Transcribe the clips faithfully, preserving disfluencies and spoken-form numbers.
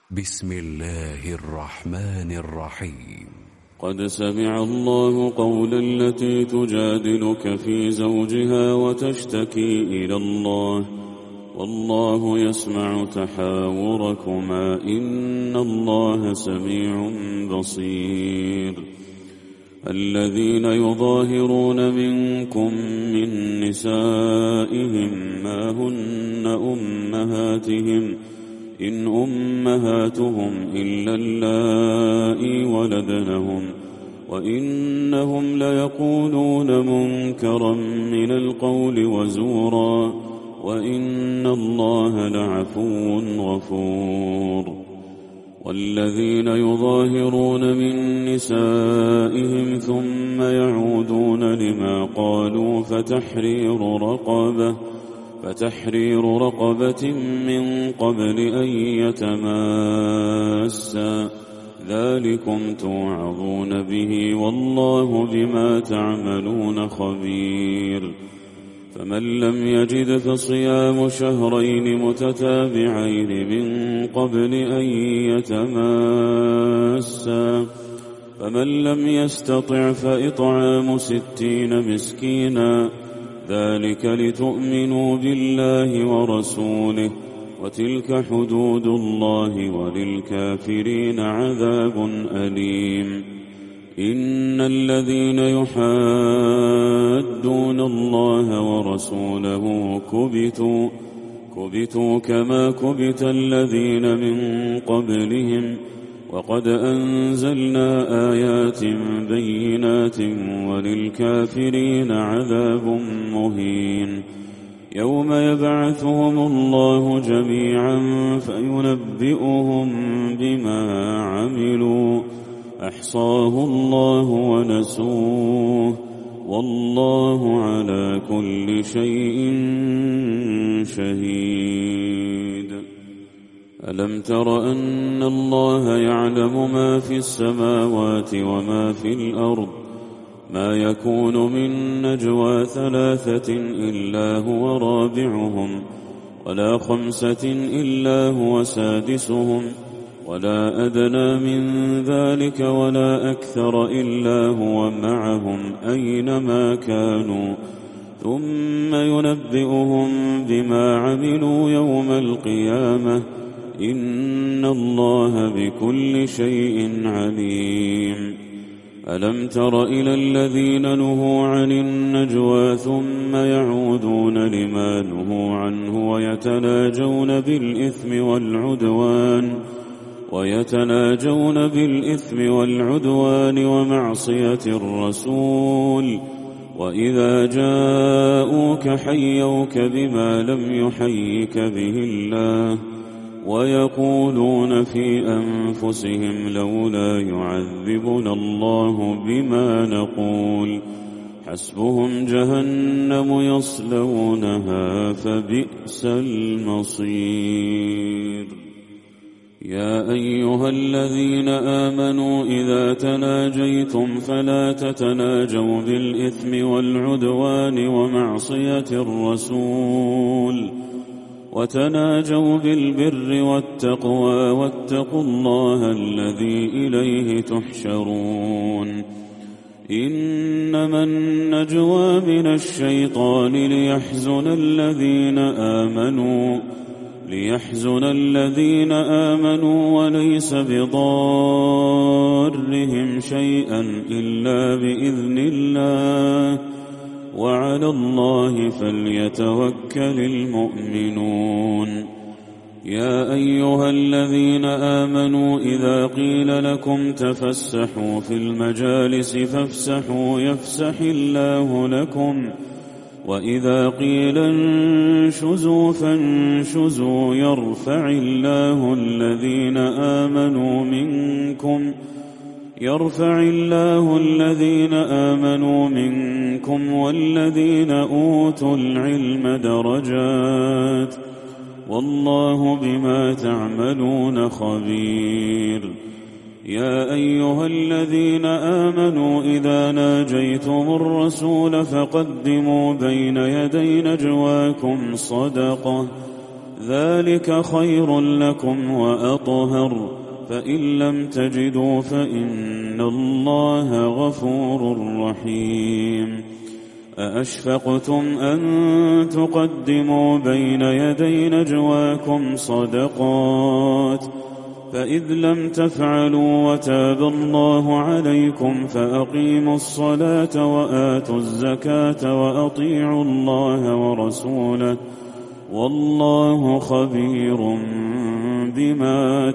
بسم الله الرحمن الرحيم. قد سمع الله قول التي تجادلك في زوجها وتشتكي إلى الله والله يسمع تحاوركما إن الله سميع بصير. الذين يظاهرون منكم من نسائهم ما هن أمهاتهم إن أمهاتهم إلا اللائي ولدنهم وإنهم ليقولون منكرا من القول وزورا وإن الله لعفو غفور. والذين يظاهرون من نسائهم ثم يعودون لما قالوا فتحرير رقبة فتحرير رقبة من قبل أن يتماسا ذلكم توعظون به والله بما تعملون خبير. فمن لم يجد فصيام شهرين متتابعين من قبل أن يتماسا فمن لم يستطع فإطعام ستين مسكينا ذلك لتؤمنوا بالله ورسوله وتلك حدود الله وللكافرين عذاب أليم. إن الذين يحادون الله ورسوله كبتوا كبتوا كما كبت الذين من قبلهم وقد أنزلنا آيات بينات وللكافرين عذاب مهين. يوم يبعثهم الله جميعا فينبئهم بما عملوا أحصاه الله ونسوه والله على كل شيء شهيد. ألم تر أن الله يعلم ما في السماوات وما في الأرض ما يكون من نجوى ثلاثة إلا هو رابعهم ولا خمسة إلا هو سادسهم ولا أدنى من ذلك ولا أكثر إلا هو معهم أينما كانوا ثم ينبئهم بما عملوا يوم القيامة إن الله بكل شيء عليم. ألم تر إلى الذين نهوا عن النجوى ثم يعودون لما نهوا عنه ويتناجون بالإثم والعدوان ويتناجون بالإثم والعدوان ومعصية الرسول وإذا جاءوك حيوك بما لم يحيك به الله ويقولون في أنفسهم لولا يعذبنا الله بما نقول حسبهم جهنم يصلونها فبئس المصير. يا أيها الذين آمنوا إذا تناجيتم فلا تتناجوا بالإثم والعدوان ومعصية الرسول وتناجوا بالبر والتقوى واتقوا الله الذي إليه تحشرون. إنما النجوى من الشيطان ليحزن الذين آمنوا ليحزن الذين آمنوا وليس بضارهم شيئا إلا بإذن الله وعلى الله فليتوكل المؤمنون. يا أيها الذين آمنوا إذا قيل لكم تفسحوا في المجالس فافسحوا يفسح الله لكم وإذا قيل انشزوا فانشزوا يرفع الله الذين آمنوا منكم يرفع الله الذين آمنوا منكم والذين أوتوا العلم درجات والله بما تعملون خبير. يا أيها الذين آمنوا إذا ناجيتم الرسول فقدموا بين يدي نجواكم صدقة ذلك خير لكم وأطهر، فإن لم تجدوا فإن الله غفور رحيم. أأشفقتم أن تقدموا بين يدي نجواكم صدقات، فإذ لم تفعلوا وتاب الله عليكم فأقيموا الصلاة وآتوا الزكاة وأطيعوا الله ورسوله، والله خبير بما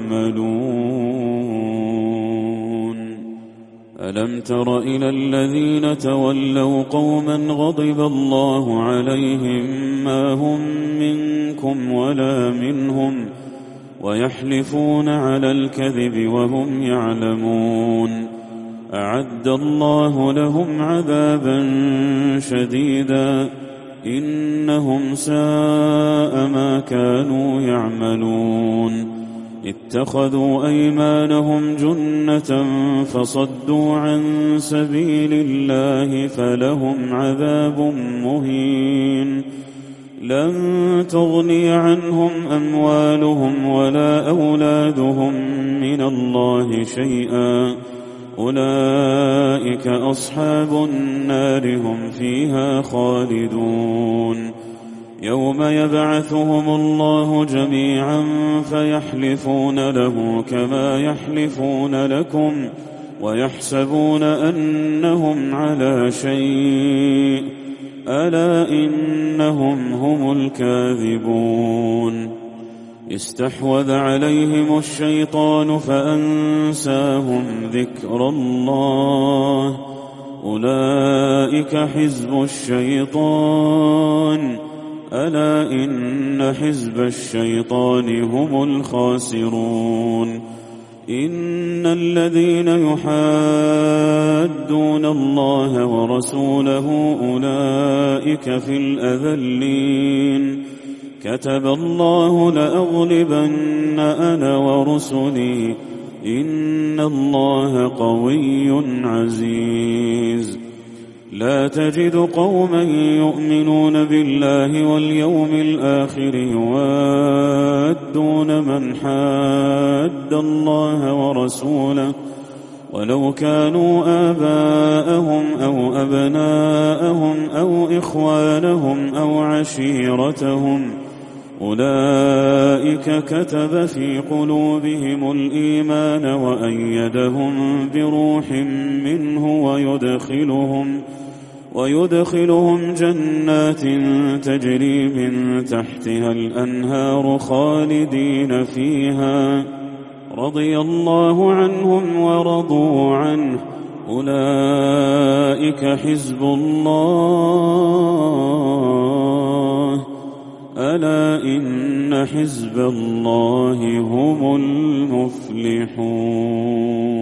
تعملون. ألم تر إلى الذين تولوا قوما غضب الله عليهم ما هم منكم ولا منهم ويحلفون على الكذب وهم يعلمون، أعد الله لهم عذابا شديدا إنهم ساء ما كانوا يعملون. اتخذوا أيمانهم جنة فصدوا عن سبيل الله فلهم عذاب مهين. لن تغني عنهم أموالهم ولا أولادهم من الله شيئا، أولئك أصحاب النار هم فيها خالدون. يوم يبعثهم الله جميعا فيحلفون له كما يحلفون لكم ويحسبون أنهم على شيء، ألا إنهم هم الكاذبون. استحوذ عليهم الشيطان فأنساهم ذكر الله، أولئك حزب الشيطان، ألا إن حزب الشيطان هم الخاسرون. إن الذين يحادون الله ورسوله أولئك في الأذلين، كتب الله لأغلبن أنا ورسلي، إن الله قوي عزيز. لا تجد قوما يؤمنون بالله واليوم الآخر يوادون من حاد الله ورسوله ولو كانوا آباءهم أو أبناءهم أو إخوانهم أو عشيرتهم، أولئك كتب في قلوبهم الإيمان وأيدهم بروح منه ويدخلهم ويدخلهم جنات تجري من تحتها الأنهار خالدين فيها، رضي الله عنهم ورضوا عنه، أولئك حزب الله، ألا إن حزب الله هم المفلحون.